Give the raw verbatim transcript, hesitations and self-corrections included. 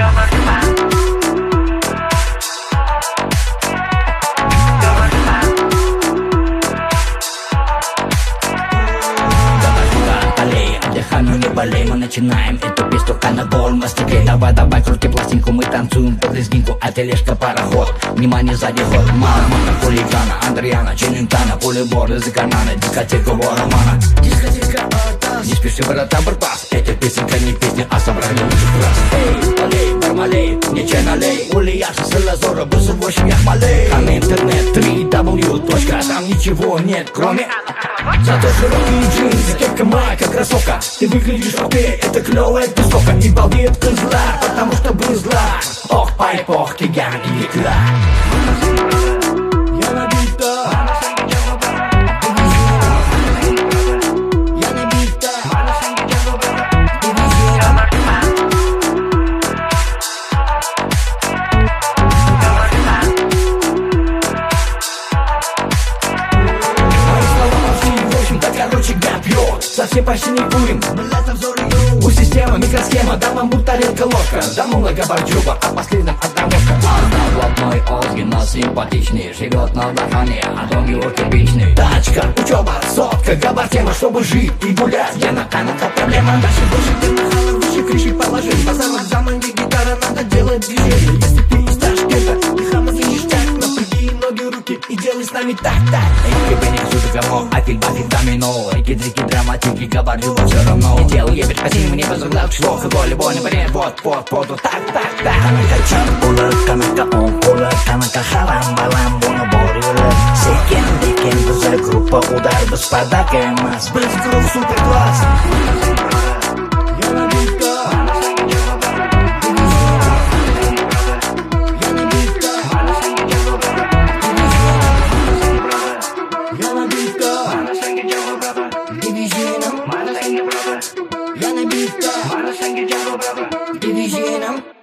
Ну не болей, мы начинаем эту песню только на гол мастаке. Давай, давай, крути пластинку, мы танцуем под лезгинку, а тележка пароход. Внимание, сзади ход, мама, мама, хулигана, Андриана, Челентана, пулебор из кармана, дискотека Воромана. Дискотека Атас. Не спеши, братан, барбас, эта песенка не песня, а собрание лучших раз. Эй, полей, бармалей, не чай налей, улияши с лазора, быстро восемь я хмалей. А на интернет три дабл-ю точка, там ничего нет, кроме... Зато широкие джинсы, кепка, майка, кроссовка. Ты выглядишь окей, это клёвая тусовка. И балдеет ты зла, потому что был зла. Ох, пайп, ох, киган и икра. Я набита, я набита, короче, гад пьет, совсем почти не курим. У системы микросхема, дам вам тарелка ложка. Дам много борчуба, а последним одна ложка. Она блатной Озги, но симпатичный. Живет на Дахане, а дом его кирпичный. Тачка, учеба, сотка, габар тема, чтобы жить и гулять. Я на каналка проблема. Дальше больше ты нахала, выше крыши положить. Пацанок за манги гитара, надо делать движение. Если ты из Ташкента, ты хама за ништяк. Напряги ноги, руки и делай с нами так-так. Эй, кипенек, суши, гамон, афиль, бафиль, домино. Рики-дрики, драматики, габарю, все равно. Не делай ебет, спаси мне без угла, число, футболе, боли, баре, вот, вот, вот, вот, так, так, так. Канака, чан, ула, канака, он, ула, канака, халам, балам, буну, борюла. Секен, викен, буза, группа, удар, без подарка, масс, без групп, супер класс. Я набита, я набита, я набита, дивизионом, я набита, дивизионом.